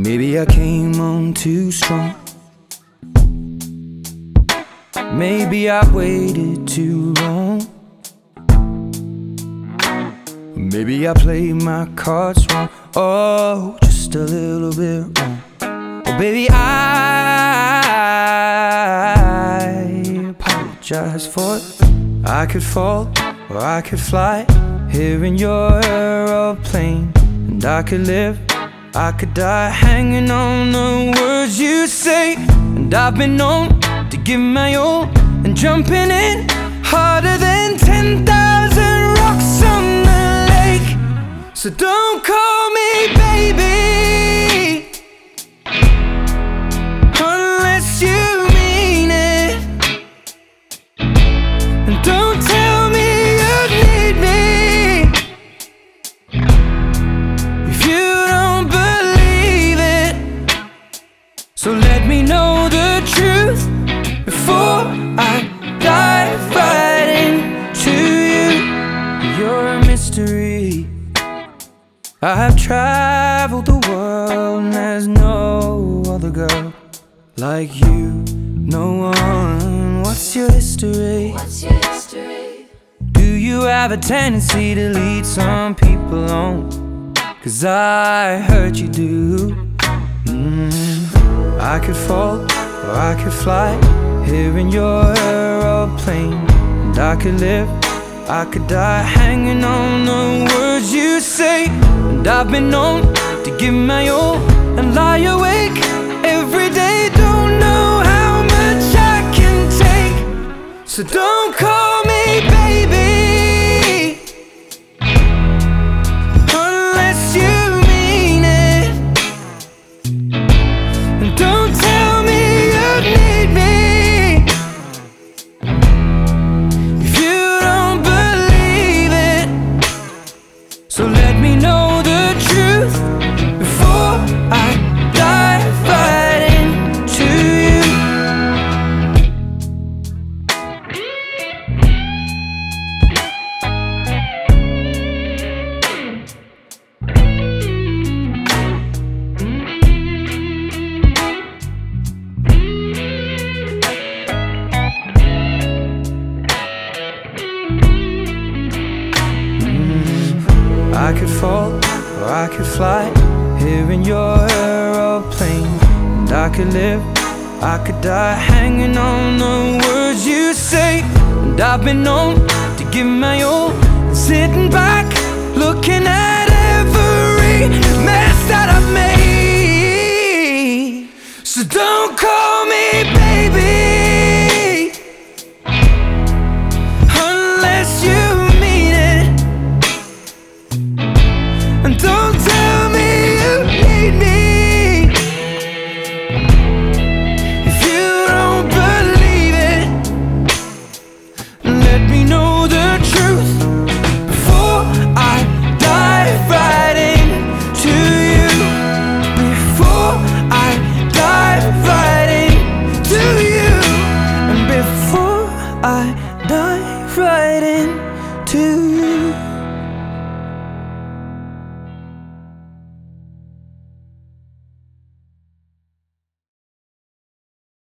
Maybe I came on too strong. Maybe I waited too long. Maybe I played my cards wrong. Oh, just a little bit wrong. Oh, baby, I apologize for it. I could fall or I could fly here in your aeroplane, and I could live, I could die hanging on the words you say. And I've been known to give my all and jumping in harder than 10,000 rocks on the lake. So don't call me baby unless you mean it, and don't tell me you need me if you don't believe it. So let me know the truth before I dive right into you. You're a mystery. I've traveled the world and there's no other girl like you. No one. What's your history? What's your history? Do you have a tendency to lead some people on? 'Cause I heard you do. I could fall or I could fly here in your aeroplane, and I could live, I could die hanging on the words you say. And I've been known to give my all and lie awake every day. Don't know how much I can take. So don't call me baby unless you mean it, and don't tell me you need me if you don't believe it. So let me know the truth before I dive right into you. I could fall or I could fly here in your aeroplane, and I could live, I could die hanging on the words you say. And I've been known to give my all and sitting back looking at every mess that I've made. So don't call me